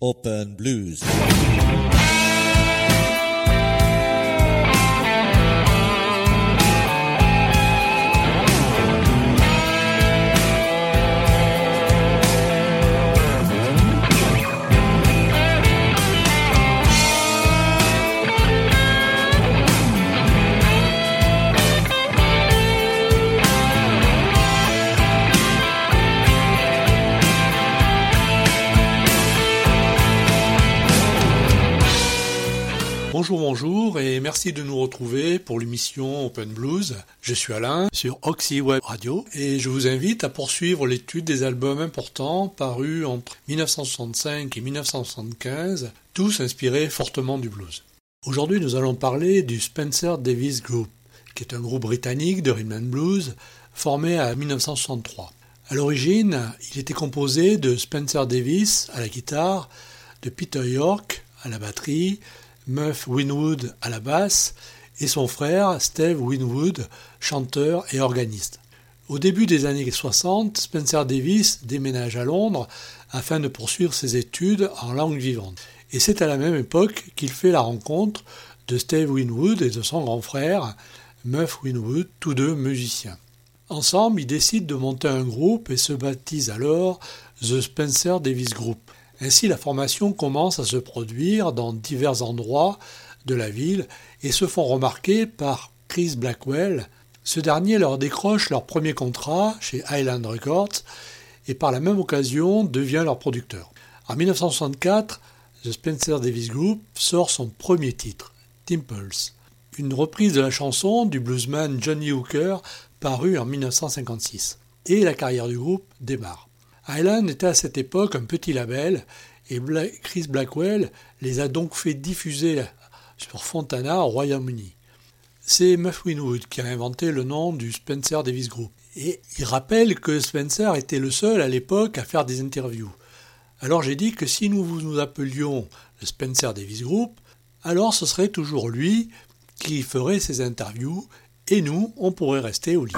Open Blues. Bonjour et merci de nous retrouver pour l'émission Open Blues. Je suis Alain sur Oxy Web Radio et je vous invite à poursuivre l'étude des albums importants parus entre 1965 et 1975, tous inspirés fortement du blues. Aujourd'hui, nous allons parler du Spencer Davis Group, qui est un groupe britannique de rhythm and blues formé en 1963. À l'origine, il était composé de Spencer Davis à la guitare, de Peter York à la batterie, Muff Winwood à la basse et son frère Steve Winwood, chanteur et organiste. Au début des années 60, Spencer Davis déménage à Londres afin de poursuivre ses études en langue vivante. Et c'est à la même époque qu'il fait la rencontre de Steve Winwood et de son grand frère Muff Winwood, tous deux musiciens. Ensemble, ils décident de monter un groupe et se baptisent alors The Spencer Davis Group. Ainsi, la formation commence à se produire dans divers endroits de la ville et se font remarquer par Chris Blackwell. Ce dernier leur décroche leur premier contrat chez Island Records et par la même occasion devient leur producteur. En 1964, The Spencer Davis Group sort son premier titre, Dimples, une reprise de la chanson du bluesman Johnny Hooker parue en 1956. Et la carrière du groupe démarre. Island était à cette époque un petit label et Chris Blackwell les a donc fait diffuser sur Fontana au Royaume-Uni. C'est Muff Winwood qui a inventé le nom du Spencer Davis Group. Et il rappelle que Spencer était le seul à l'époque à faire des interviews. Alors j'ai dit que si nous appelions le Spencer Davis Group, alors ce serait toujours lui qui ferait ces interviews et nous, on pourrait rester au lit.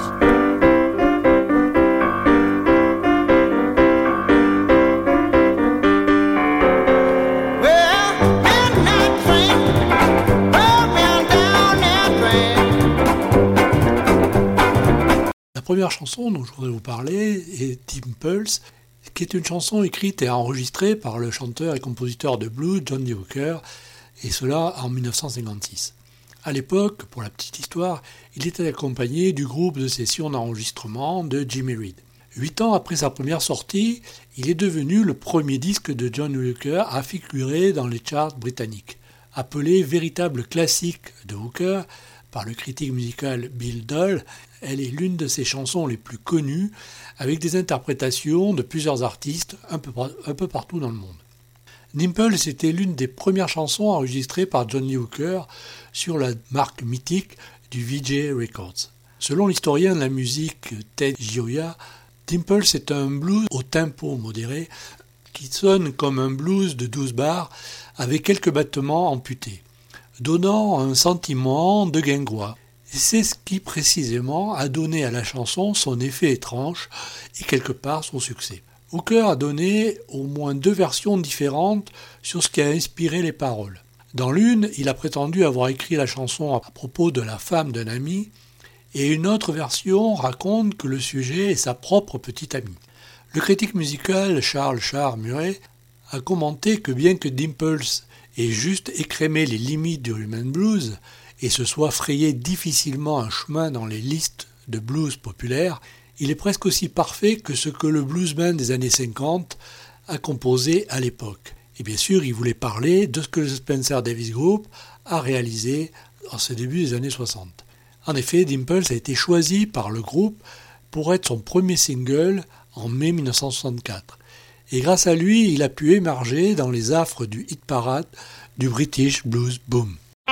La première chanson dont je voudrais vous parler est Dimples, qui est une chanson écrite et enregistrée par le chanteur et compositeur de blues Johnny Hooker, et cela en 1956. À l'époque, pour la petite histoire, il était accompagné du groupe de session d'enregistrement de Jimmy Reed. 8 ans après sa première sortie, il est devenu le premier disque de Johnny Hooker à figurer dans les charts britanniques. Appelé véritable classique de Hooker par le critique musical Bill Doll, elle est l'une de ses chansons les plus connues, avec des interprétations de plusieurs artistes un peu partout dans le monde. Dimples était l'une des premières chansons enregistrées par Johnny Hooker sur la marque mythique du Vee-Jay Records. Selon l'historien de la musique Ted Gioia, Dimples est un blues au tempo modéré qui sonne comme un blues de 12 bars avec quelques battements amputés, donnant un sentiment de guingois. Et c'est ce qui précisément a donné à la chanson son effet étrange et quelque part son succès. Hooker a donné au moins 2 versions différentes sur ce qui a inspiré les paroles. Dans l'une, il a prétendu avoir écrit la chanson à propos de la femme d'un ami, et une autre version raconte que le sujet est sa propre petite amie. Le critique musical Charles Murray a commenté que bien que Dimples ait juste écrémé les limites du rhythm and blues et se soit frayé difficilement un chemin dans les listes de blues populaires, il est presque aussi parfait que ce que le bluesman des années 50 a composé à l'époque. Et bien sûr, il voulait parler de ce que le Spencer Davis Group a réalisé en ce début des années 60. En effet, Dimples a été choisi par le groupe pour être son premier single en mai 1964. Et grâce à lui, il a pu émerger dans les affres du hit parade du British Blues Boom.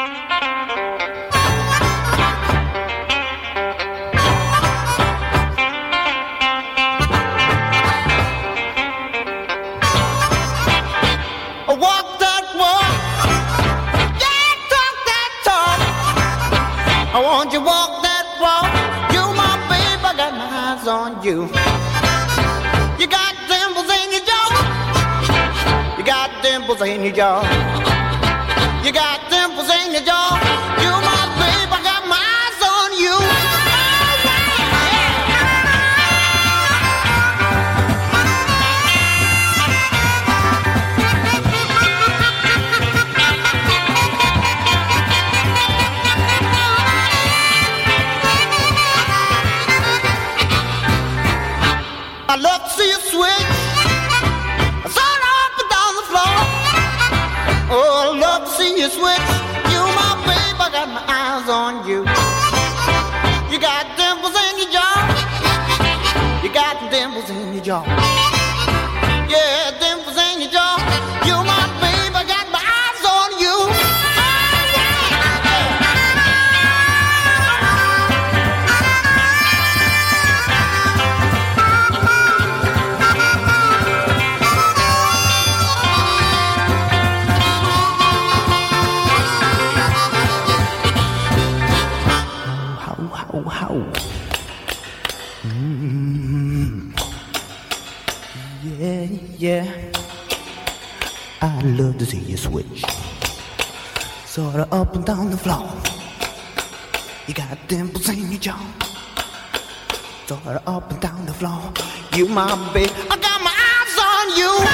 On you got dimples in your jaw, you got dimples dimples in your jaw. You got dimples in your jaw. You my babe, I got my eyes on you. I love to see you switch, sort up and down the floor. Oh, I love to see you switch. You my babe, I got my eyes on you. You got dimples in your jaw. You got dimples in your jaw. Yeah, dimples in your jaw. You my babe, I got my eyes on you. How? Yeah. I love to see you switch, sorta up and down the floor. You got dimples in your jaw, sorta up and down the floor. You my babe, I got my eyes on you.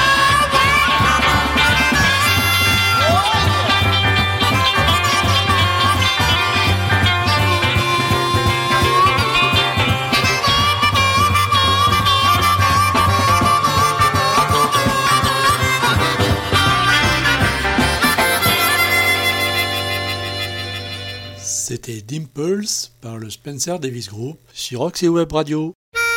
C'était Dimples par le Spencer Davis Group sur Roxy Web Radio.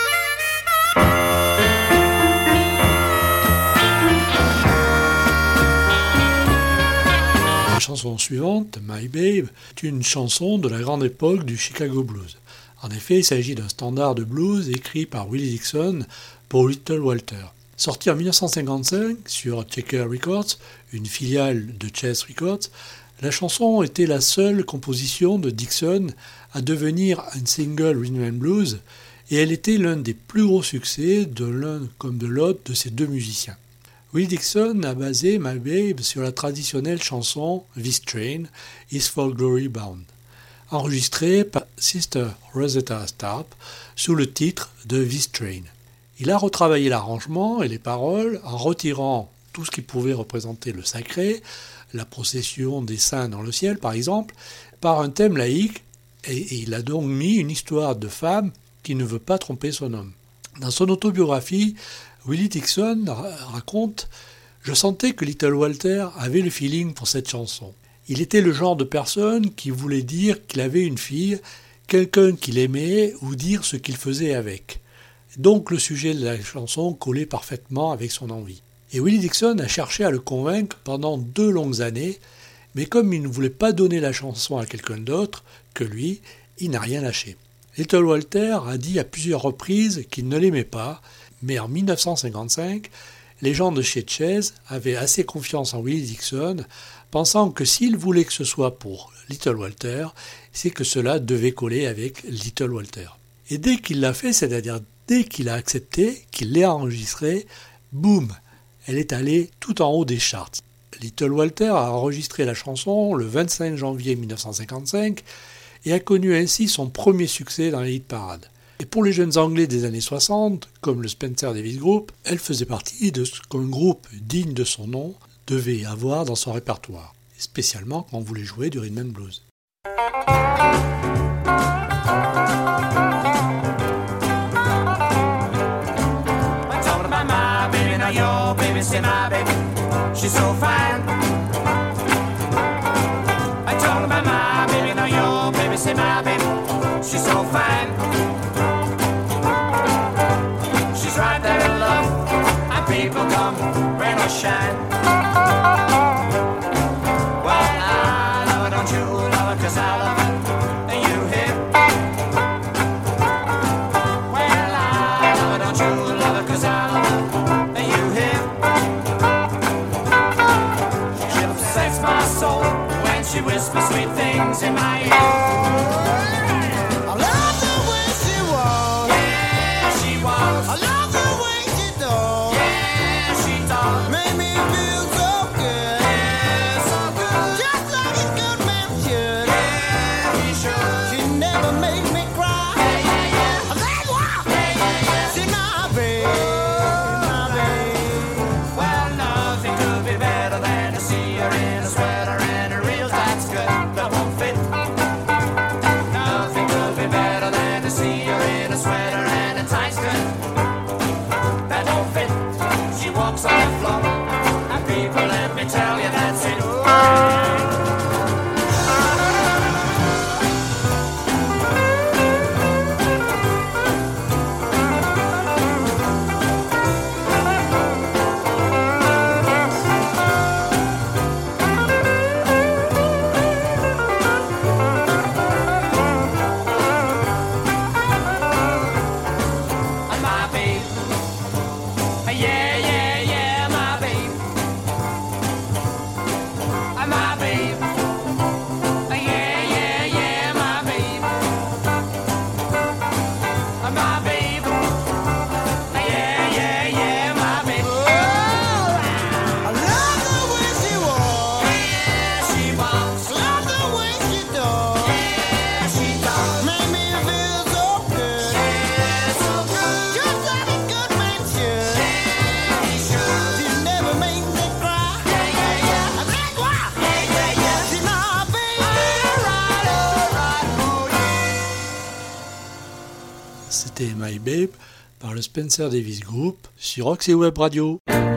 La chanson suivante, My Babe, est une chanson de la grande époque du Chicago Blues. En effet, il s'agit d'un standard de blues écrit par Willie Dixon pour Little Walter. Sorti en 1955 sur Checker Records, une filiale de Chess Records, la chanson était la seule composition de Dixon à devenir un single rhythm and blues et elle était l'un des plus gros succès de l'un comme de l'autre de ces deux musiciens. Willie Dixon a basé My Babe sur la traditionnelle chanson This Train is for Glory Bound, enregistrée par Sister Rosetta Tharpe sous le titre de This Train. Il a retravaillé l'arrangement et les paroles en retirant tout ce qui pouvait représenter le sacré, la procession des saints dans le ciel par exemple, par un thème laïque, et il a donc mis une histoire de femme qui ne veut pas tromper son homme. Dans son autobiographie, Willie Dixon raconte « Je sentais que Little Walter avait le feeling pour cette chanson. Il était le genre de personne qui voulait dire qu'il avait une fille, quelqu'un qu'il aimait ou dire ce qu'il faisait avec. Donc le sujet de la chanson collait parfaitement avec son envie. Et Willie Dixon a cherché à le convaincre pendant 2 longues années, mais comme il ne voulait pas donner la chanson à quelqu'un d'autre que lui, il n'a rien lâché. Little Walter a dit à plusieurs reprises qu'il ne l'aimait pas, mais en 1955, les gens de chez Chess avaient assez confiance en Willie Dixon, pensant que s'il voulait que ce soit pour Little Walter, c'est que cela devait coller avec Little Walter. Et dès qu'il l'a fait, c'est-à-dire dès qu'il a accepté, qu'il l'ait enregistré, boum, elle est allée tout en haut des charts. Little Walter a enregistré la chanson le 25 janvier 1955 et a connu ainsi son premier succès dans les hit-parades. Et pour les jeunes Anglais des années 60, comme le Spencer Davis Group, elle faisait partie de ce qu'un groupe digne de son nom devait avoir dans son répertoire, spécialement quand on voulait jouer du rhythm and blues. Your baby, say my baby, she's so fine. I told her about my baby, now your baby, say my baby, she's so fine. She's right there in love, and people come, rain or shine. Well, I love her, don't you love her, 'cause I love her, and you hear. Well, I love her, don't you love her, 'cause I love her. She whispers sweet things in my ear. I love the way she walks. Yeah, she walks. I love the way she talks. Yeah, she talks. Make me feel so c'était My Babe par le Spencer Davis Group sur Roxy Web Radio.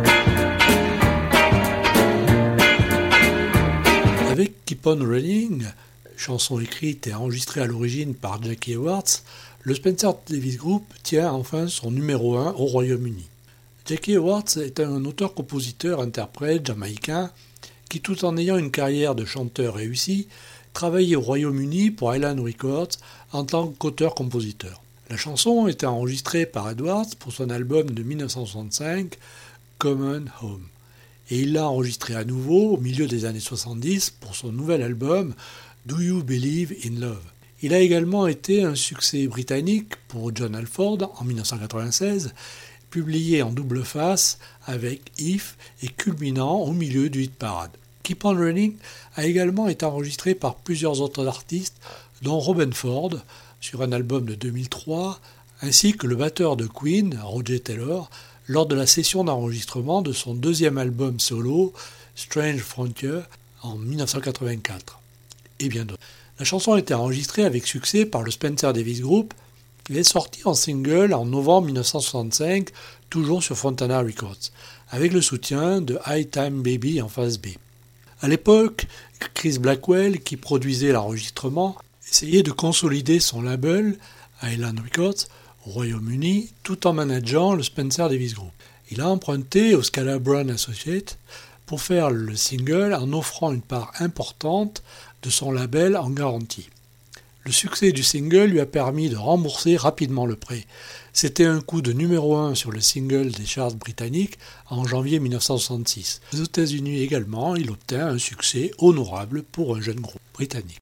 Avec Keep On Running, chanson écrite et enregistrée à l'origine par Jackie Edwards, le Spencer Davis Group tient enfin son numéro 1 au Royaume-Uni. Jackie Edwards est un auteur-compositeur-interprète jamaïcain qui, tout en ayant une carrière de chanteur réussie, travaillait au Royaume-Uni pour Island Records en tant qu'auteur-compositeur. La chanson était enregistrée par Edwards pour son album de 1965, Common Home. Et il l'a enregistrée à nouveau au milieu des années 70 pour son nouvel album Do You Believe in Love. Il a également été un succès britannique pour John Halford en 1996, publié en double face avec If et culminant au milieu du hit parade. Keep On Running a également été enregistré par plusieurs autres artistes, dont Robben Ford, sur un album de 2003, ainsi que le batteur de Queen, Roger Taylor, lors de la session d'enregistrement de son deuxième album solo, Strange Frontier, en 1984, et bien d'autres. La chanson a été enregistrée avec succès par le Spencer Davis Group et est sortie en single en novembre 1965, toujours sur Fontana Records, avec le soutien de High Time Baby en face B. À l'époque, Chris Blackwell, qui produisait l'enregistrement, essayait de consolider son label, Island Records, au Royaume-Uni, tout en manageant le Spencer Davis Group. Il a emprunté au Scala Brown Associates pour faire le single en offrant une part importante de son label en garantie. Le succès du single lui a permis de rembourser rapidement le prêt. C'était un coup de numéro 1 sur le single des charts britanniques en janvier 1966. Aux États-Unis également, il obtint un succès honorable pour un jeune groupe britannique.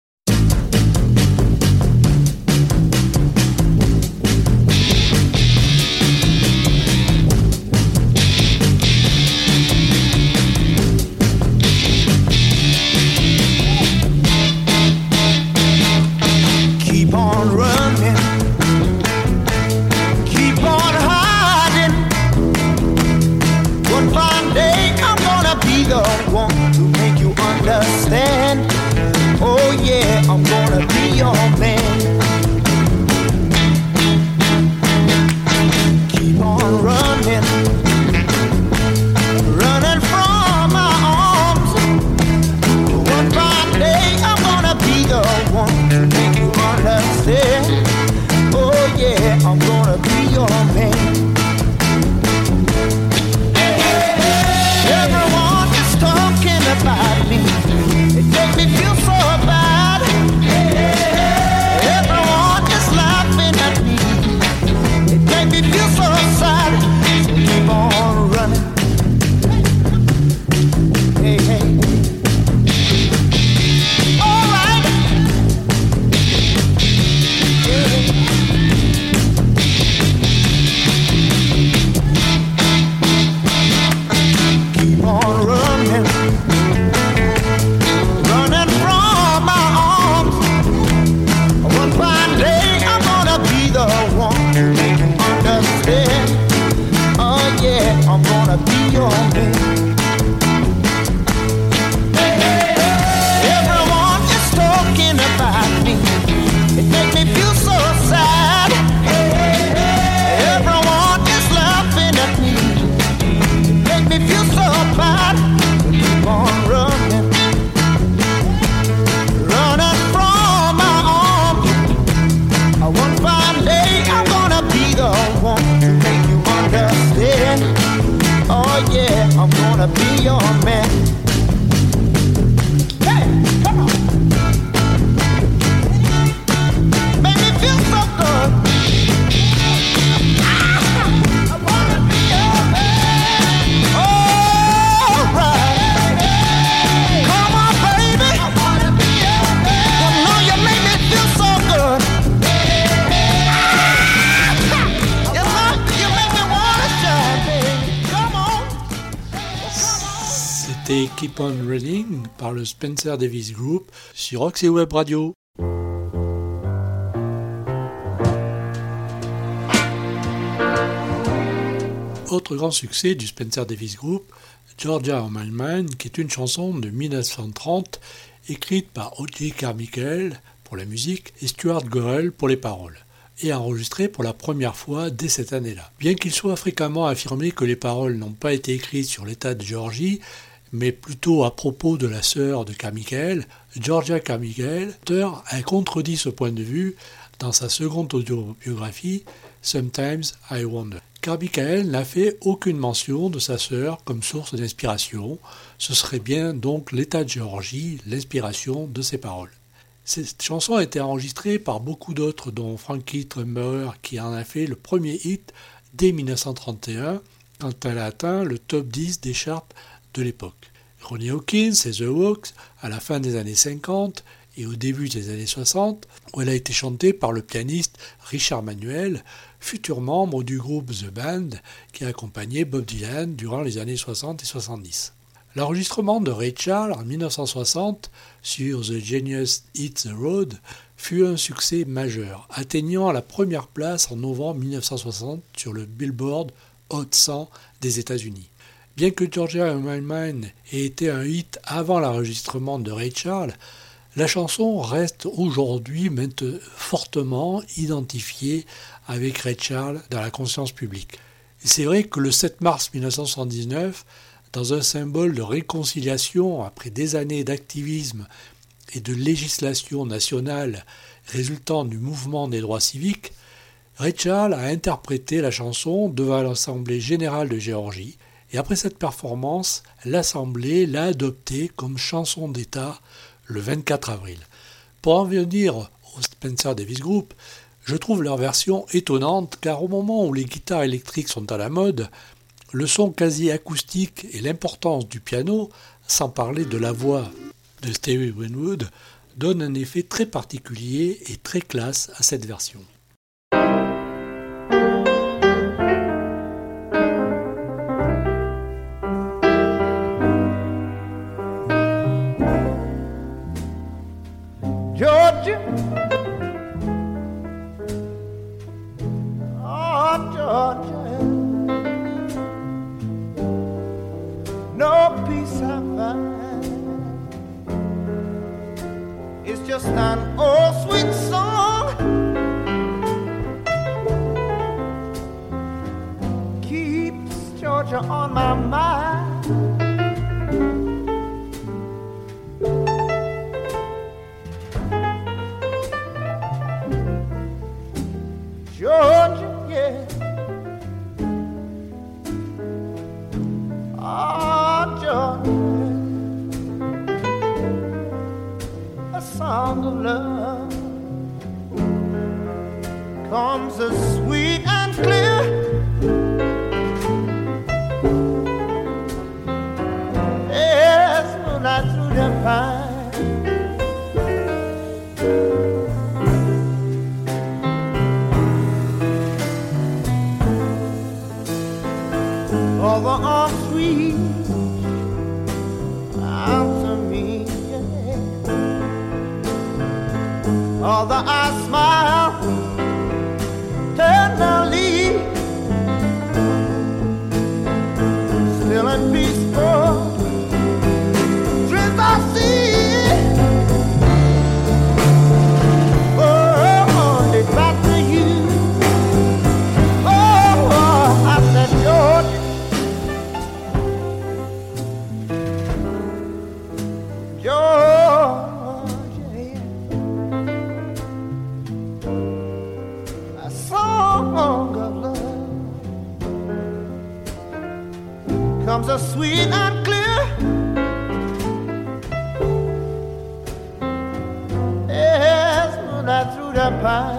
C'était Keep On Running par le Spencer Davis Group sur Roxy Web Radio. Autre grand succès du Spencer Davis Group, Georgia on My Mind, qui est une chanson de 1930 écrite par O.J. Carmichael pour la musique et Stuart Gorrell pour les paroles. et enregistré pour la première fois dès cette année-là. Bien qu'il soit fréquemment affirmé que les paroles n'ont pas été écrites sur l'État de Géorgie, mais plutôt à propos de la sœur de Carmichael, Georgia Carmichael, l'auteur a contredit ce point de vue dans sa seconde autobiographie, Sometimes I Wonder. Carmichael n'a fait aucune mention de sa sœur comme source d'inspiration. Ce serait bien donc l'État de Géorgie, l'inspiration de ses paroles. Cette chanson a été enregistrée par beaucoup d'autres, dont Frankie Trumbauer, qui en a fait le premier hit dès 1931, quand elle a atteint le top 10 des charts de l'époque. Ronnie Hawkins et The Walks, à la fin des années 50 et au début des années 60, où elle a été chantée par le pianiste Richard Manuel, futur membre du groupe The Band, qui a accompagné Bob Dylan durant les années 60 et 70. L'enregistrement de Ray Charles en 1960 sur The Genius Hit the Road fut un succès majeur, atteignant la première place en novembre 1960 sur le Billboard Hot 100 des États-Unis. Bien que Georgia on My Mind ait été un hit avant l'enregistrement de Ray Charles, la chanson reste aujourd'hui fortement identifiée avec Ray Charles dans la conscience publique. Et c'est vrai que le 7 mars 1979, dans un symbole de réconciliation après des années d'activisme et de législation nationale résultant du mouvement des droits civiques, Ray Charles a interprété la chanson devant l'Assemblée générale de Géorgie, et après cette performance, l'Assemblée l'a adoptée comme chanson d'État le 24 avril. Pour en venir au Spencer Davis Group, je trouve leur version étonnante car au moment où les guitares électriques sont à la mode, le son quasi acoustique et l'importance du piano, sans parler de la voix de Stevie Winwood, donnent un effet très particulier et très classe à cette version. Georgia, oh Georgia, no peace I find. It's just an old sweet song, keeps Georgia on my mind. Georgia, yeah. Oh, Georgia, a song of love comes as sweet and clear as moonlight through the pine. All the arms sweet after me, yeah. All the eyes smile tenderly, still and peaceful dreams I see. Oh, they back to you. Oh, I said Georgia. A song of love comes as sweet and clear as moonlight through the pine.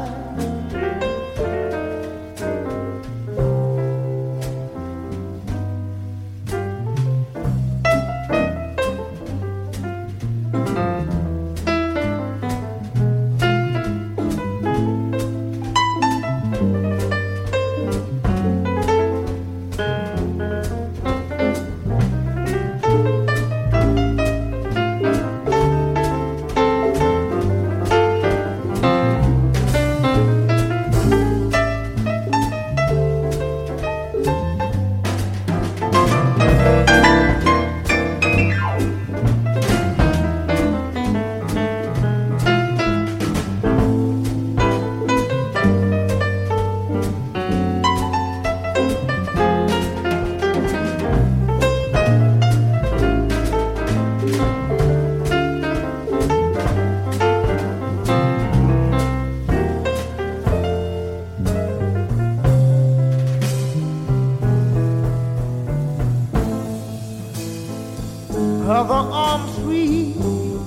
your arms sweet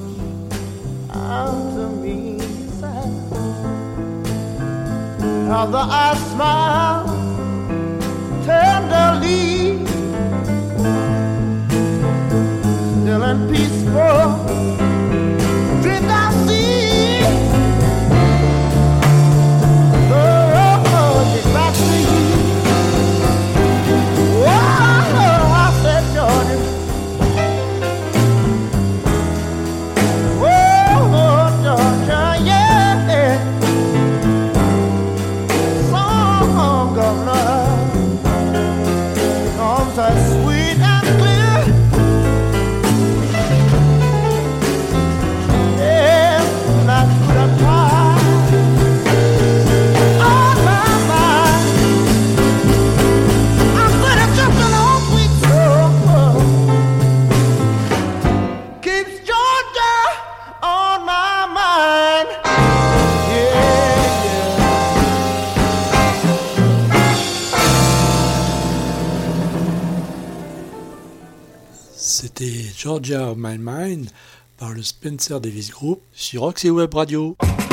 unto me, although I smile tenderly, still in peaceful drift I see. Oh, get back to you. Oh, I said, Georgia. Oh, Georgia, yeah. Song of love comes as sweet and clear. Yeah, not to the pie. On my mind, I'm good at jumping on sweet soul. Keeps Georgia on my mind. Yeah, yeah. C'était Georgia on My Mind par le Spencer Davis Group sur Roxy Web Radio.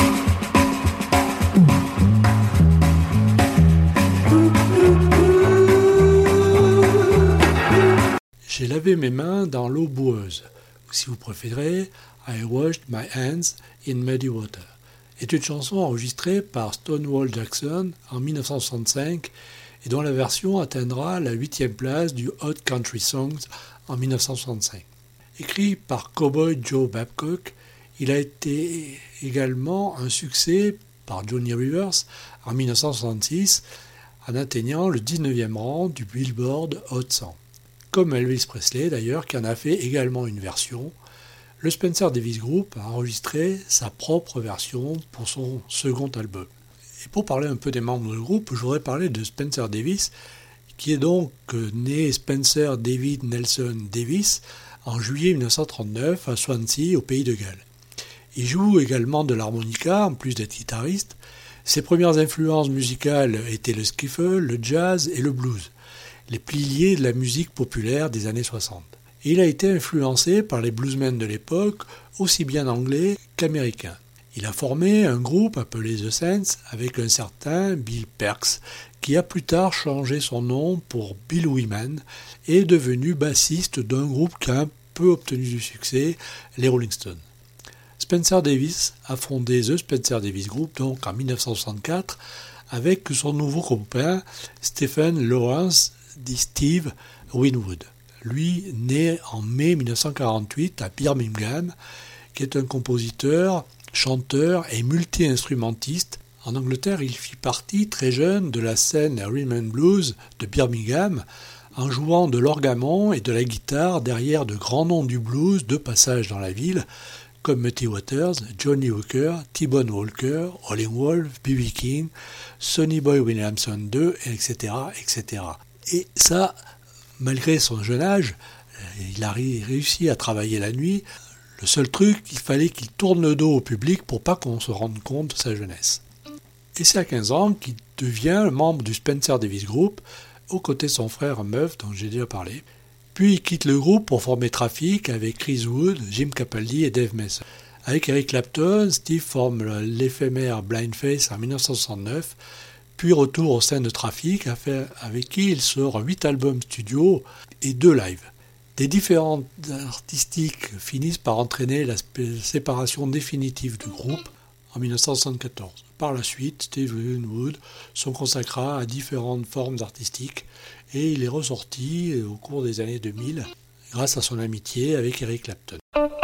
J'ai lavé mes mains dans l'eau boueuse, ou si vous préférez, I washed my hands in muddy water, est une chanson enregistrée par Stonewall Jackson en 1965 et dont la version atteindra la 8e place du Hot Country Songs en 1965. Écrit par Cowboy Joe Babcock, il a été également un succès par Johnny Rivers en 1966 en atteignant le 19e rang du Billboard Hot 100. Comme Elvis Presley d'ailleurs, qui en a fait également une version, le Spencer Davis Group a enregistré sa propre version pour son second album. Et pour parler un peu des membres du groupe, je voudrais parler de Spencer Davis, qui est donc né Spencer David Nelson Davis en juillet 1939 à Swansea, au pays de Galles. Il joue également de l'harmonica, en plus d'être guitariste. Ses premières influences musicales étaient le skiffle, le jazz et le blues, les piliers de la musique populaire des années 60. Et il a été influencé par les bluesmen de l'époque, aussi bien anglais qu'américains. Il a formé un groupe appelé The Saints avec un certain Bill Perks, qui a plus tard changé son nom pour Bill Wyman et est devenu bassiste d'un groupe qui a un peu obtenu du succès, les Rolling Stones. Spencer Davis a fondé The Spencer Davis Group donc en 1964 avec son nouveau copain Stephen Lawrence dit Steve Winwood. Lui, né en mai 1948 à Birmingham, qui est un compositeur, chanteur et multi-instrumentiste. En Angleterre, il fit partie très jeune de la scène Rhythm and Blues de Birmingham en jouant de l'orgamon et de la guitare derrière de grands noms du blues de passage dans la ville comme Muddy Waters, Johnny Hooker, T-Bone Walker, Howlin' Wolf, B.B. King, Sonny Boy Williamson II, etc., etc. Et ça, malgré son jeune âge, il a réussi à travailler la nuit. Le seul truc, il fallait qu'il tourne le dos au public pour pas qu'on se rende compte de sa jeunesse. Et c'est à 15 ans qu'il devient membre du Spencer Davis Group, aux côtés de son frère Muff, dont j'ai déjà parlé. Puis il quitte le groupe pour former Traffic avec Chris Wood, Jim Capaldi et Dave Mason. Avec Eric Clapton, Steve forme l'éphémère Blind Faith en 1969, puis retour au sein de Traffic, avec qui il sort 8 albums studio et 2 lives. Des différences artistiques finissent par entraîner la séparation définitive du groupe en 1974. Par la suite, Steve Winwood se consacra à différentes formes artistiques et il est ressorti au cours des années 2000 grâce à son amitié avec Eric Clapton.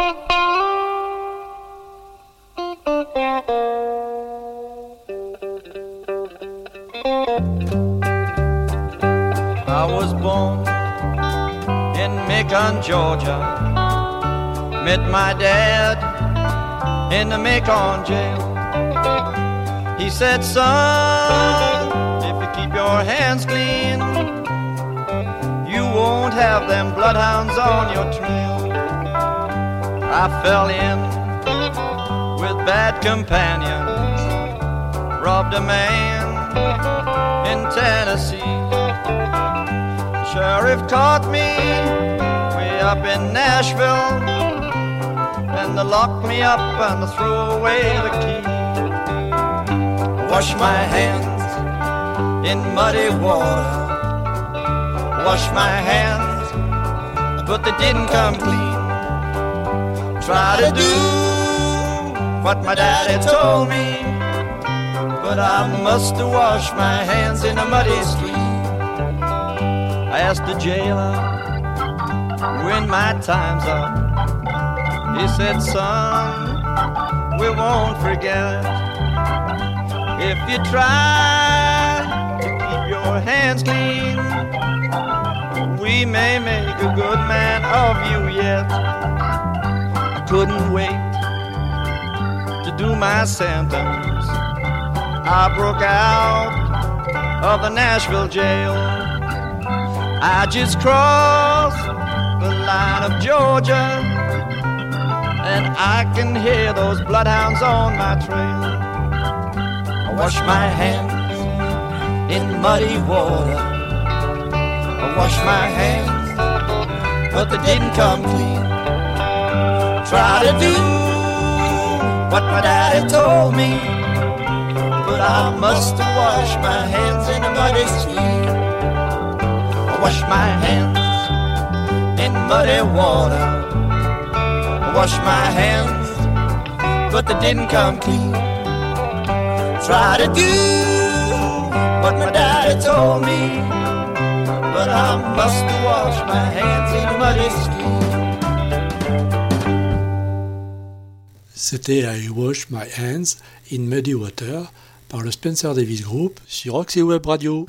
I was born in Macon, Georgia. Met my dad in the Macon jail. He said, son, if you keep your hands clean, you won't have them bloodhounds on your trail. I fell in with bad companions, robbed a man in Tennessee. Sheriff caught me way up in Nashville, and they lock me up and they throw away the key. Wash my hands in muddy water, wash my hands, but they didn't come clean. Try to do what my daddy told me, but I must wash my hands in a muddy stream. I asked the jailer when my time's up. He said, son, we won't forget. If you try to keep your hands clean, we may make a good man of you yet. I couldn't wait to do my sentence. I broke out of the Nashville jail. I just crossed the line of Georgia, and I can hear those bloodhounds on my trail. I wash my hands in muddy water, I wash my hands, but they didn't come clean. Try to do what my daddy told me, but I must wash my hands in a muddy stream. I wash my hands in muddy water, I wash my hands, but they didn't come clean. Try to do what my daddy told me, but I must wash my hands in a muddy stream. C'était I Wash My Hands in Muddy Water par le Spencer Davis Group sur Roxy Web Radio.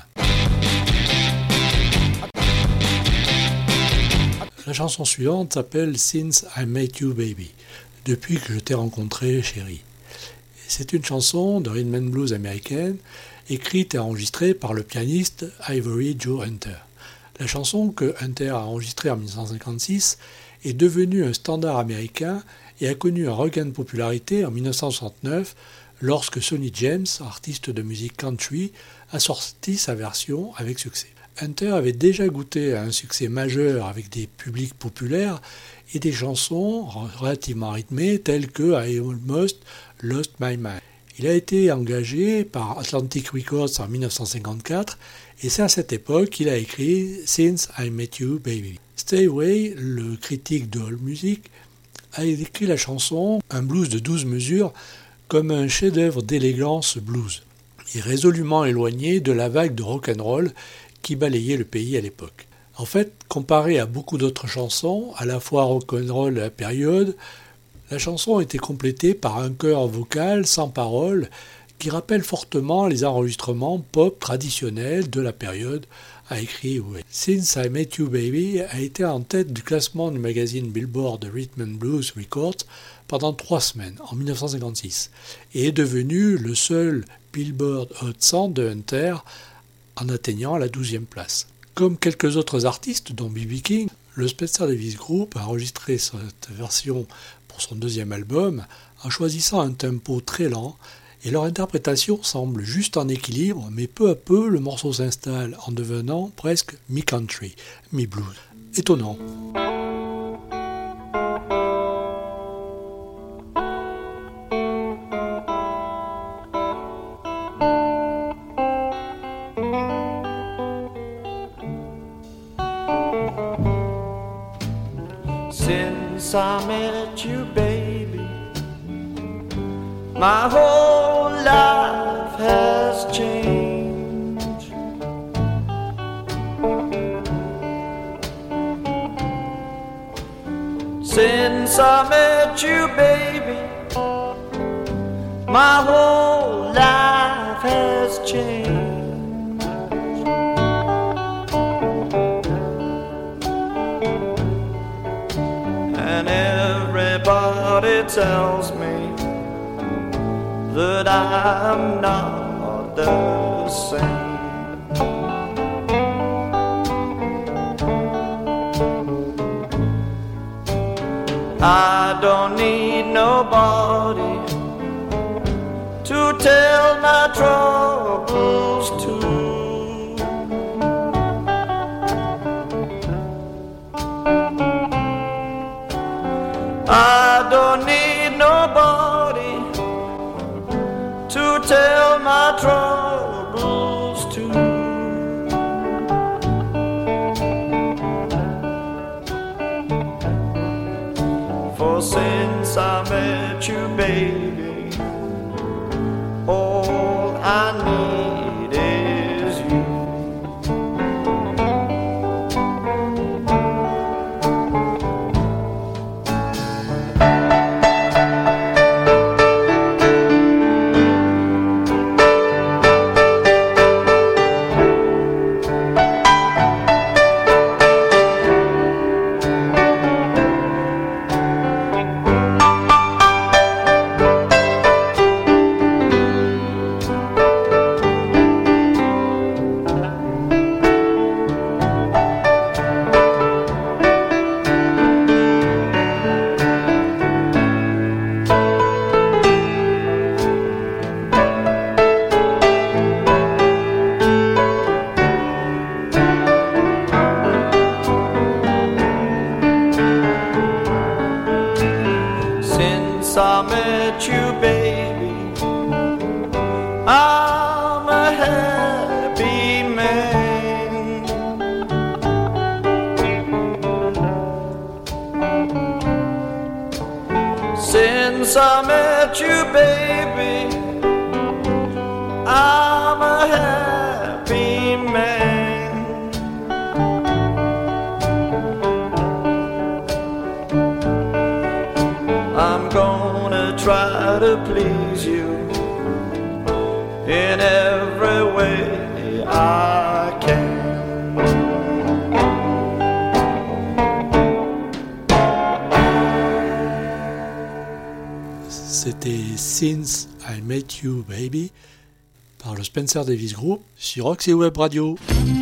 La chanson suivante s'appelle Since I Met You Baby, depuis que je t'ai rencontré chérie. C'est une chanson de rhythm and blues américaine, écrite et enregistrée par le pianiste Ivory Joe Hunter. La chanson que Hunter a enregistrée en 1956 est devenue un standard américain et a connu un regain de popularité en 1969 lorsque Sonny James, artiste de musique country, a sorti sa version avec succès. Hunter avait déjà goûté à un succès majeur avec des publics populaires et des chansons relativement rythmées telles que I Almost Lost My Mind. Il a été engagé par Atlantic Records en 1954 et c'est à cette époque qu'il a écrit Since I Met You Baby. Steinway, le critique de AllMusic, a décrit la chanson, un blues de 12 mesures, comme un chef-d'œuvre d'élégance blues, et résolument éloigné de la vague de rock'n'roll qui balayait le pays à l'époque. En fait, comparé à beaucoup d'autres chansons, à la fois rock'n'roll de la période, la chanson était complétée par un chœur vocal sans paroles qui rappelle fortement les enregistrements pop traditionnels de la période, a écrit Way. Since I Met You Baby a été en tête du classement du magazine Billboard Rhythm and Blues Records pendant 3 semaines, en 1956, et est devenu le seul Billboard Hot 100 de Hunter en atteignant la 12e place. Comme quelques autres artistes, dont B.B. King, le Spencer Davis Group a enregistré cette version pour son 2e album en choisissant un tempo très lent, et leur interprétation semble juste en équilibre, mais peu à peu le morceau s'installe en devenant presque mi-country, mi-blues. Étonnant. Since I met you, baby, my whole life has changed. Since I met you, baby, my whole life has changed. And everybody tells me that I'm not the same. I don't need nobody to tell my troubles to. I don't need nobody to tell my troubles to. For since I met you, baby, all I need is you. Since I met you, baby, I'm a happy man. Since I met you, baby, I'm a happy man. I'm gonna try to please you in every way I can. C'était Since I Met You Baby par le Spencer Davis Group sur Roxy Web Radio.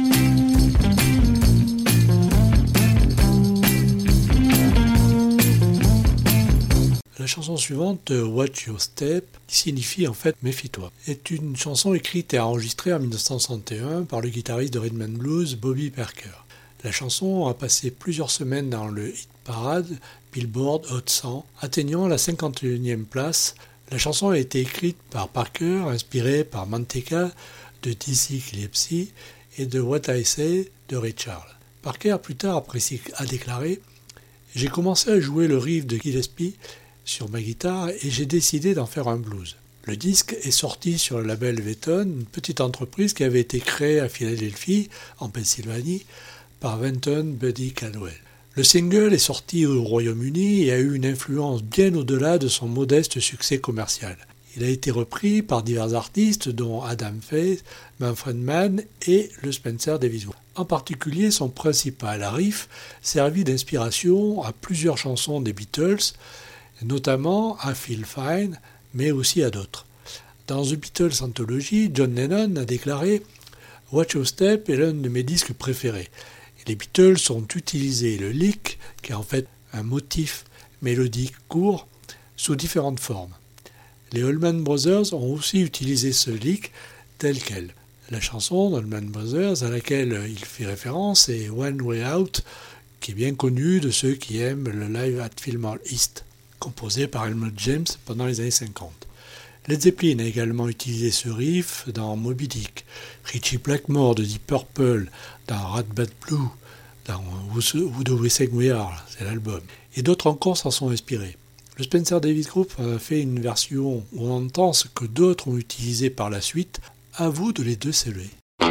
La chanson suivante, Watch Your Step, qui signifie en fait Méfie-toi, est une chanson écrite et enregistrée en 1961 par le guitariste de Rhythm and Blues Bobby Parker. La chanson a passé plusieurs semaines dans le hit parade Billboard Hot 100, atteignant la 51e place. La chanson a été écrite par Parker, inspirée par Manteca de Dizzy Gillespie et de What I Say de Ray Charles. Parker plus tard a déclaré « J'ai commencé à jouer le riff de Gillespie sur ma guitare et j'ai décidé d'en faire un blues. » Le disque est sorti sur le label Vetton, une petite entreprise qui avait été créée à Philadelphie, en Pennsylvanie, par Venton Buddy Caldwell. Le single est sorti au Royaume-Uni et a eu une influence bien au-delà de son modeste succès commercial. Il a été repris par divers artistes dont Adam Faith, Manfred Mann et le Spencer Davis Group. En particulier, son principal riff servit d'inspiration à plusieurs chansons des Beatles, notamment à Feel Fine, mais aussi à d'autres. Dans The Beatles Anthology, John Lennon a déclaré « Watch Your Step est l'un de mes disques préférés. Et les Beatles ont utilisé le lick, qui est en fait un motif mélodique court, sous différentes formes. Les Allman Brothers ont aussi utilisé ce lick tel quel. La chanson d'Allman Brothers à laquelle il fait référence est One Way Out, qui est bien connue de ceux qui aiment le Live at Fillmore East, composé par Helmut James pendant les années 50. Led Zeppelin a également utilisé ce riff dans Moby Dick, Ritchie Blackmore de Deep Purple dans Rat Bad Blue, dans Who Do We Think We Are, c'est l'album, et d'autres encore s'en sont inspirés. Le Spencer Davis Group a fait une version où on entend ce que d'autres ont utilisé par la suite. À vous de les déceler.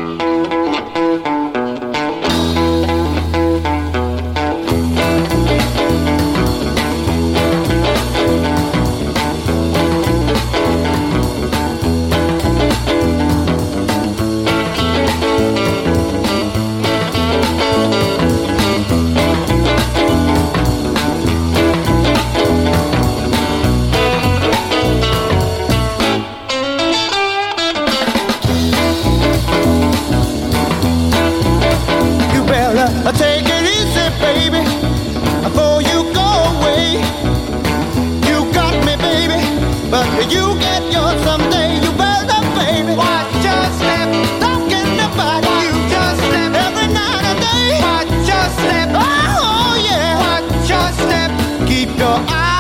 Take it easy, baby, before you go away. You got me, baby, but you get yours someday. You better, baby, watch your step. Talking about you just step every night and day. Watch your step. Oh, yeah. Watch your step. Keep your eyes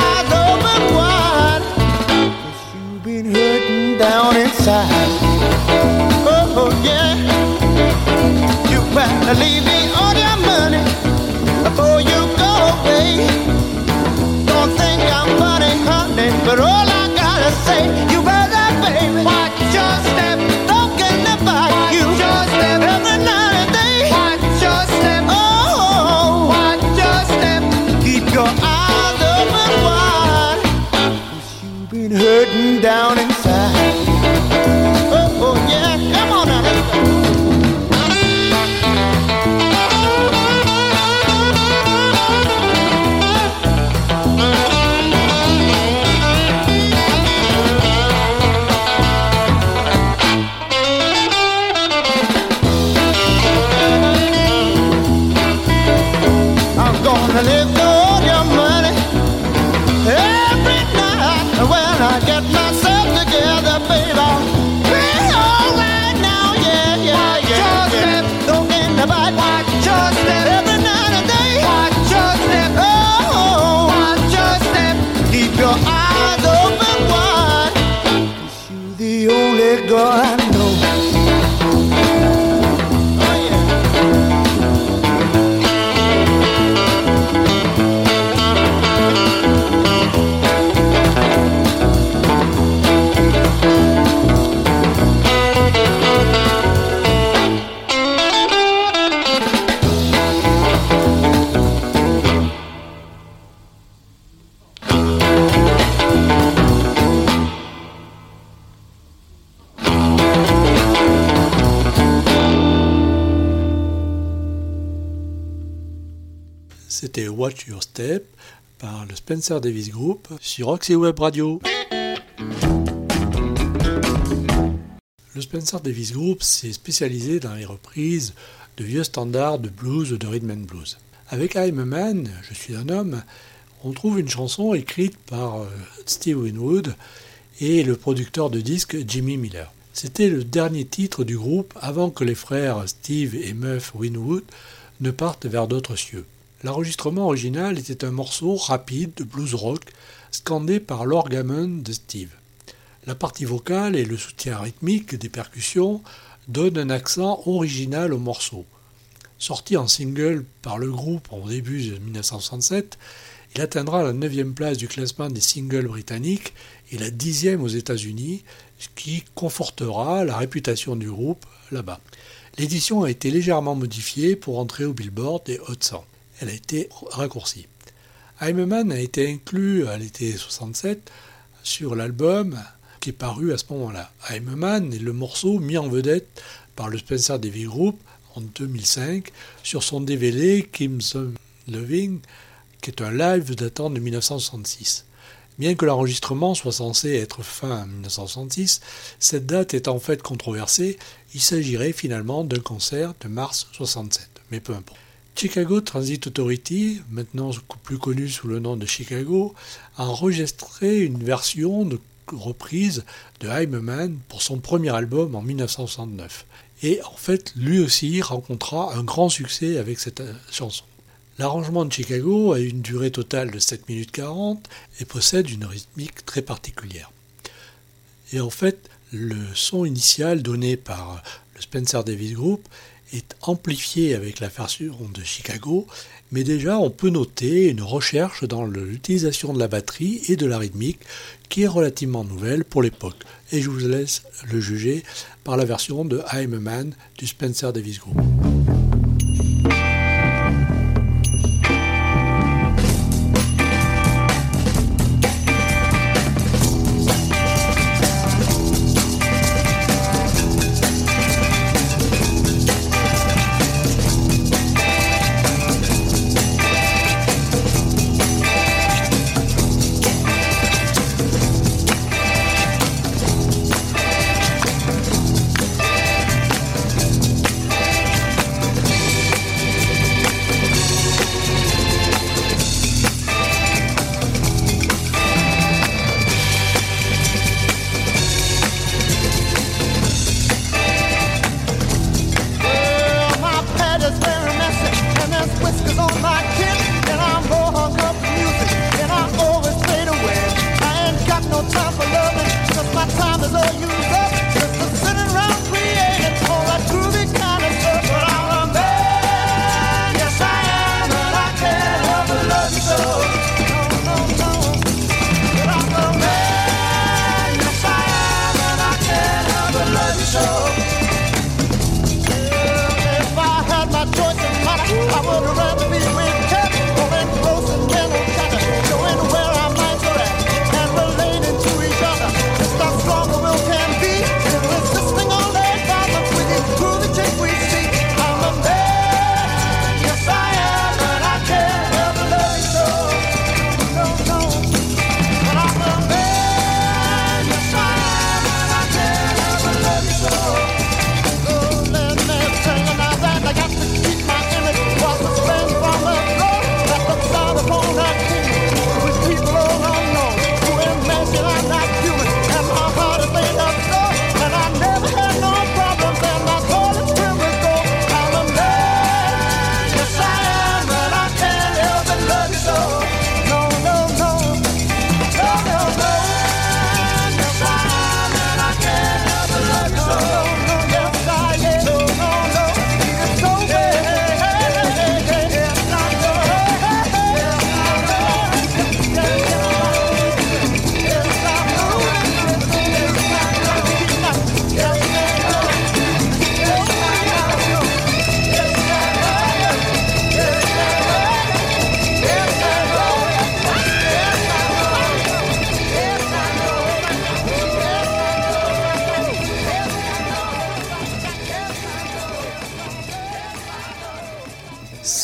inside. Oh yeah, you better leave me all your money before you go away. Don't think I'm funny, honey, but all I gotta say, you better, baby, watch your step. Talking about you, watch your step. Every night and day, watch your step. Oh, watch your step. Keep your eyes open wide, 'cause you've been hurting down inside. Oh yeah, come on now, let's go. I live for all your money every night. When I get myself together, baby, I'll be alright now. Yeah, yeah, yeah, yeah. Don't get nobody. Watch your step. Every night and day. Watch your step. Oh, watch your step. Keep your eyes open wide, 'cause you're the only girl I know. C'était Watch Your Step par le Spencer Davis Group sur Roxy Web Radio. Le Spencer Davis Group s'est spécialisé dans les reprises de vieux standards de blues ou de rhythm and blues. Avec I'm a Man, je suis un homme, on trouve une chanson écrite par Steve Winwood et le producteur de disques Jimmy Miller. C'était le dernier titre du groupe avant que les frères Steve et Muff Winwood ne partent vers d'autres cieux. L'enregistrement original était un morceau rapide de blues rock scandé par l'orgamon de Steve. La partie vocale et le soutien rythmique des percussions donnent un accent original au morceau. Sorti en single par le groupe en début de 1967, il atteindra la 9e place du classement des singles britanniques et la 10e aux États-Unis, ce qui confortera la réputation du groupe là-bas. L'édition a été légèrement modifiée pour entrer au Billboard des Hot 100. Elle a été raccourcie. I'm a Man a été inclus à l'été 67 sur l'album qui est paru à ce moment-là. I'm a Man est le morceau mis en vedette par le Spencer Davis Group en 2005 sur son DVD Kim's Loving, qui est un live datant de 1966. Bien que l'enregistrement soit censé être fin 1966, cette date est en fait controversée, il s'agirait finalement d'un concert de mars 67, mais peu importe. Chicago Transit Authority, maintenant plus connu sous le nom de Chicago, a enregistré une version de reprise de I'm a Man pour son premier album en 1969. Et en fait, lui aussi rencontra un grand succès avec cette chanson. L'arrangement de Chicago a une durée totale de 7 minutes 40 et possède une rythmique très particulière. Et en fait, le son initial donné par le Spencer Davis Group est amplifié avec la version de Chicago, mais déjà on peut noter une recherche dans l'utilisation de la batterie et de la rythmique qui est relativement nouvelle pour l'époque. Et je vous laisse le juger par la version de I'm a Man du Spencer Davis Group.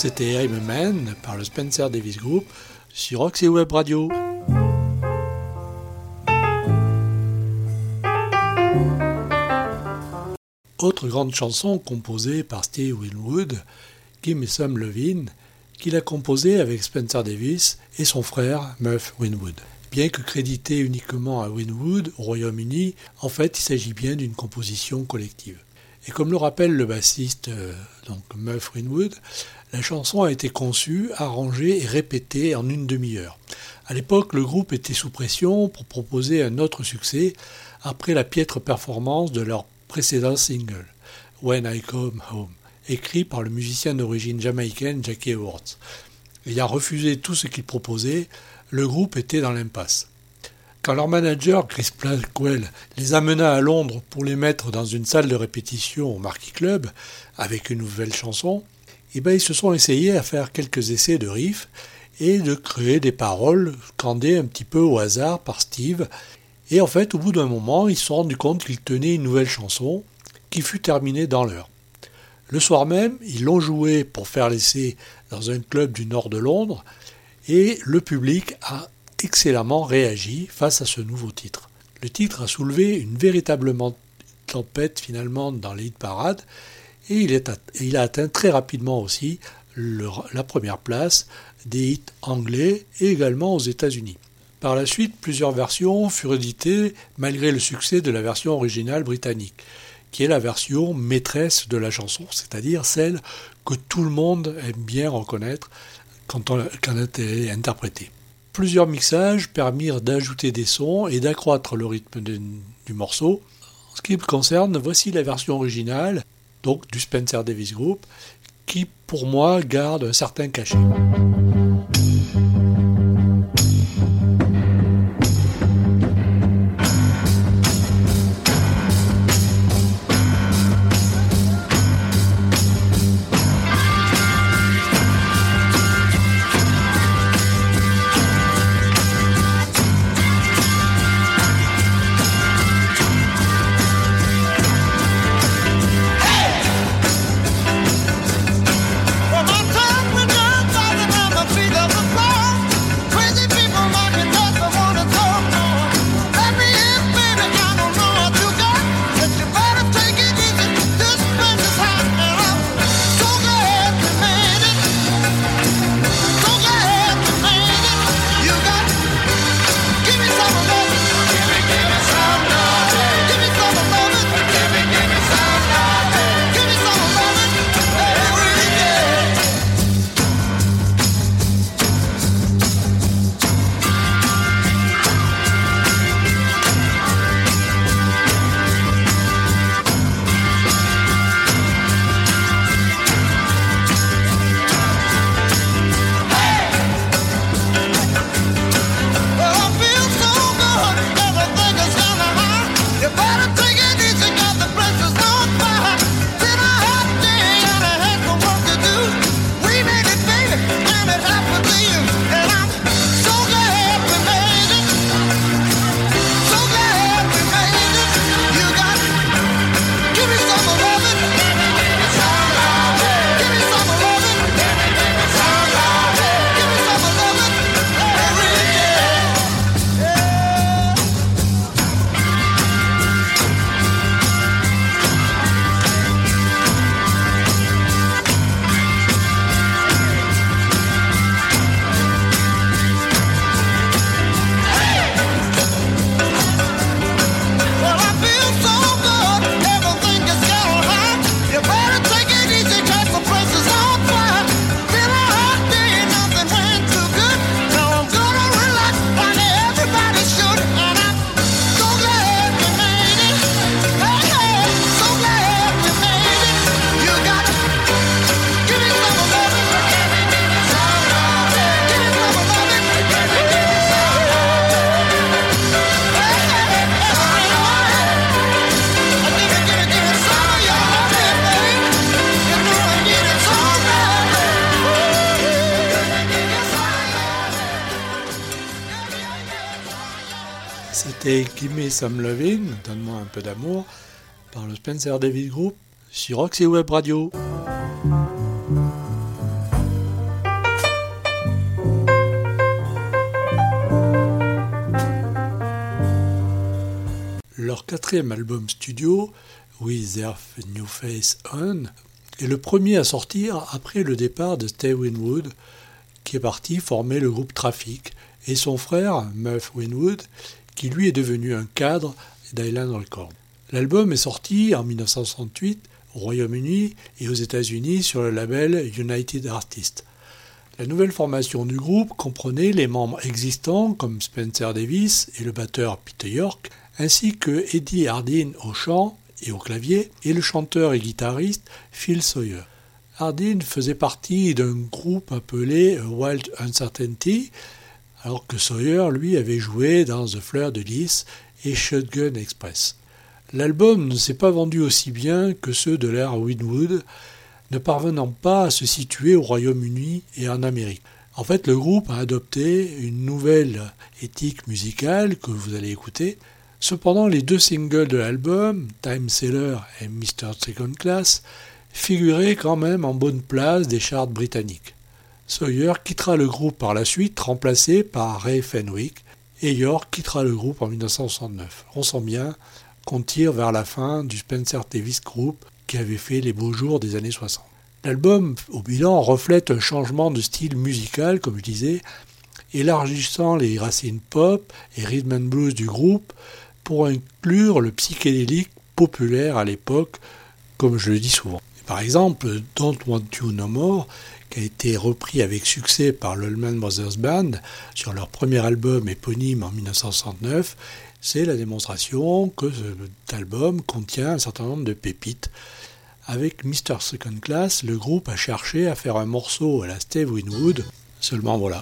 c'était I'm a Man par le Spencer Davis Group sur Roxy Web Radio. Autre grande chanson composée par Steve Winwood, Give Me Some Lovin', qu'il a composée avec Spencer Davis et son frère Muff Winwood. Bien que crédité uniquement à Winwood au Royaume-Uni, en fait il s'agit bien d'une composition collective. Et comme le rappelle le bassiste Muff Winwood, la chanson a été conçue, arrangée et répétée en une demi-heure. À l'époque, le groupe était sous pression pour proposer un autre succès après la piètre performance de leur précédent single, When I Come Home, écrit par le musicien d'origine jamaïcaine Jackie Edwards. Ayant refusé tout ce qu'il proposait, le groupe était dans l'impasse. Quand leur manager, Chris Blackwell, les amena à Londres pour les mettre dans une salle de répétition au Marquis Club, avec une nouvelle chanson, ils se sont essayés à faire quelques essais de riffs et de créer des paroles scandées un petit peu au hasard par Steve. Et en fait, au bout d'un moment, ils se sont rendus compte qu'ils tenaient une nouvelle chanson qui fut terminée dans l'heure. Le soir même, ils l'ont jouée pour faire l'essai dans un club du nord de Londres et le public a excellemment réagi face à ce nouveau titre. Le titre a soulevé une véritable tempête finalement dans les hit parades et il a atteint très rapidement aussi la première place des hits anglais et également aux États-Unis. Par la suite, plusieurs versions furent éditées malgré le succès de la version originale britannique, qui est la version maîtresse de la chanson, c'est-à-dire celle que tout le monde aime bien reconnaître quand elle est interprétée. Plusieurs mixages permirent d'ajouter des sons et d'accroître le rythme du morceau. En ce qui me concerne, voici la version originale, donc du Spencer Davis Group, qui pour moi garde un certain cachet. C'était Give Me Some Lovin', donne-moi un peu d'amour, par le Spencer Davis Group sur Roxy Web Radio. Leur 4e album studio, With Their New Face On, est le premier à sortir après le départ de Steve Winwood, qui est parti former le groupe Traffic, et son frère, Muff Winwood, qui lui est devenu un cadre d'Island Records. L'album est sorti en 1968 au Royaume-Uni et aux États-Unis sur le label United Artists. La nouvelle formation du groupe comprenait les membres existants comme Spencer Davis et le batteur Peter York, ainsi que Eddie Hardin au chant et au clavier et le chanteur et guitariste Phil Sawyer. Hardin faisait partie d'un groupe appelé Wild Uncertainty, alors que Sawyer, lui, avait joué dans The Fleur de Lis et Shotgun Express. L'album ne s'est pas vendu aussi bien que ceux de l'ère Winwood, ne parvenant pas à se situer au Royaume-Uni et en Amérique. En fait, le groupe a adopté une nouvelle éthique musicale que vous allez écouter. Cependant, les 2 singles de l'album, Time Sailor et Mr. Second Class, figuraient quand même en bonne place des charts britanniques. Sawyer quittera le groupe par la suite, remplacé par Ray Fenwick, et York quittera le groupe en 1969. On sent bien qu'on tire vers la fin du Spencer Davis Group qui avait fait les beaux jours des années 60. L'album, au bilan, reflète un changement de style musical, comme je disais, élargissant les racines pop et rhythm and blues du groupe pour inclure le psychédélique populaire à l'époque, comme je le dis souvent. Par exemple, Don't Want You No More, qui a été repris avec succès par l'Allman Brothers Band sur leur premier album éponyme en 1969, c'est la démonstration que cet album contient un certain nombre de pépites. Avec Mr. Second Class, le groupe a cherché à faire un morceau à la Steve Winwood, seulement voilà.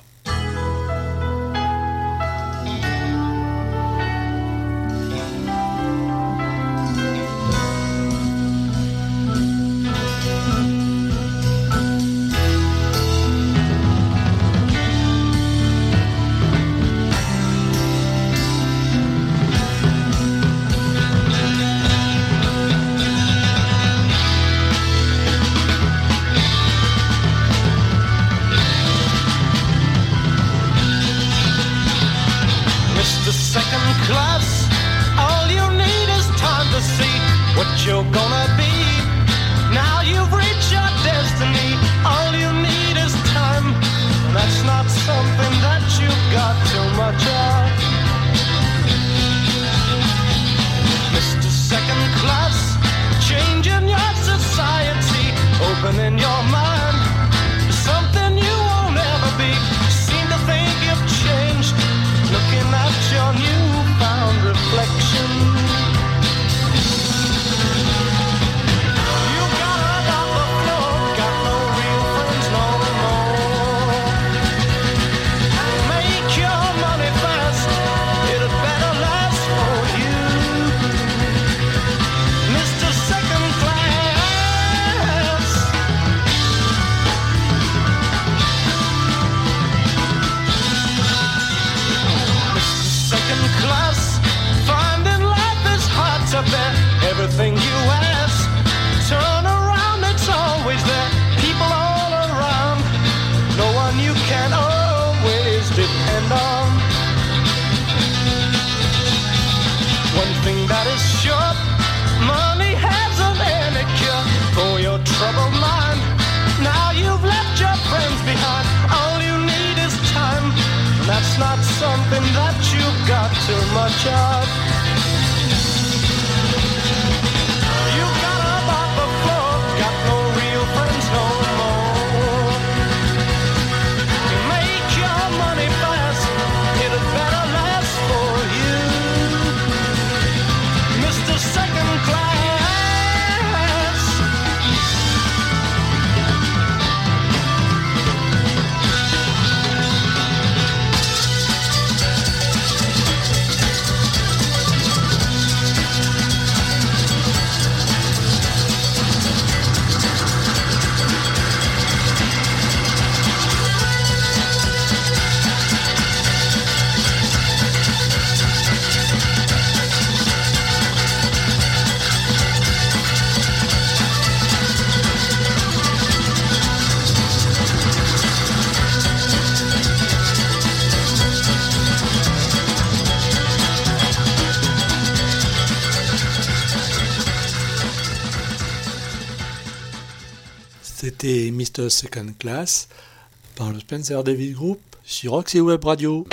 C'était Mr. Second Class par le Spencer Davis Group sur Roxy Web Radio.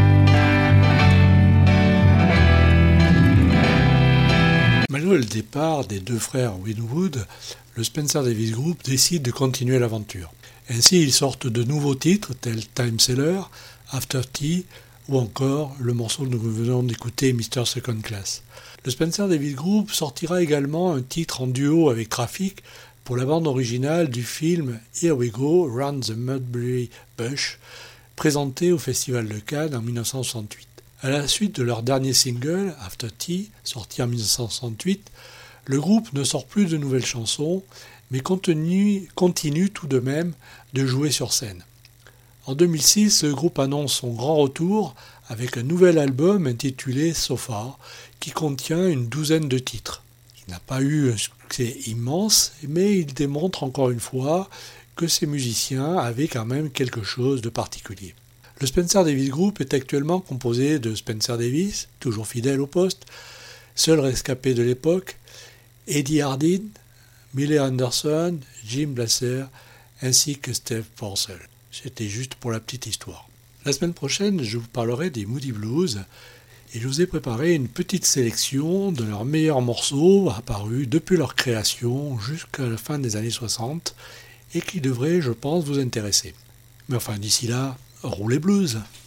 Malgré le départ des deux frères Winwood, le Spencer Davis Group décide de continuer l'aventure. Ainsi, ils sortent de nouveaux titres tels Time Sailor, After Tea ou encore le morceau que nous venons d'écouter, Mr. Second Class. Le Spencer Davis Group sortira également un titre en duo avec Traffic pour la bande originale du film Here We Go Round the Mulberry Bush, présenté au Festival de Cannes en 1968. À la suite de leur dernier single, After Tea, sorti en 1968, le groupe ne sort plus de nouvelles chansons, mais continue tout de même de jouer sur scène. En 2006, le groupe annonce son grand retour avec un nouvel album intitulé So Far, qui contient une douzaine de titres. Il n'a pas eu un succès immense, mais il démontre encore une fois que ces musiciens avaient quand même quelque chose de particulier. Le Spencer Davis Group est actuellement composé de Spencer Davis, toujours fidèle au poste, seul rescapé de l'époque, Eddie Hardin, Millie Anderson, Jim Blasser, ainsi que Steve Purcell. C'était juste pour la petite histoire. La semaine prochaine, je vous parlerai des Moody Blues et je vous ai préparé une petite sélection de leurs meilleurs morceaux apparus depuis leur création jusqu'à la fin des années 60 et qui devraient, je pense, vous intéresser. Mais enfin, d'ici là, roulez blues!